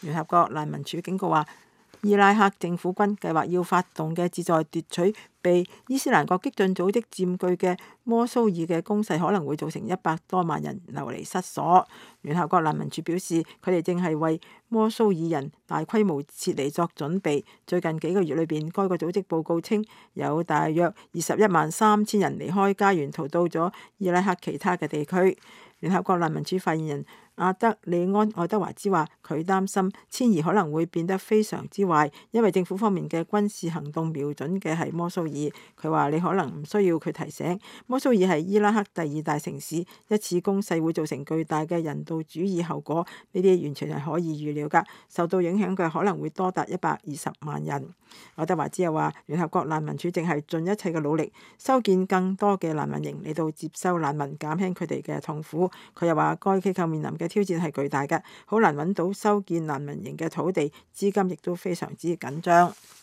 聯合國難民署警告話，伊拉克政府軍計劃要發動嘅旨在奪取被伊斯蘭國激進組織佔據嘅摩蘇爾嘅攻勢，可能會造成100多萬人流離失所。聯合國難民署表示，佢哋正係為摩蘇爾人大規模撤離作準備。最近幾個月裏邊，該個組織報告稱有大約213000人離開家園，逃到咗伊拉克其他嘅地區。聯合國難民署發言人阿德里安·愛德華茲話，佢擔心遷移可能會變得非常之壞，因為政府方面嘅軍事行動瞄準嘅係摩蘇爾。佢話你可能唔需要佢提醒，摩蘇爾係伊拉克第2大城市，一次攻勢會造成巨大嘅人道主義後果，呢啲完全係可以預料㗎。受到影響嘅可能會多達120萬人。愛德華茲又話，聯合國難民署正係盡一切嘅努力，修建更多嘅難民營嚟到接收難民，減輕佢哋嘅痛苦。佢又話，該機構面臨嘅挑戰係巨大嘅，好難揾到修建難民營嘅土地，資金亦都非常之緊張。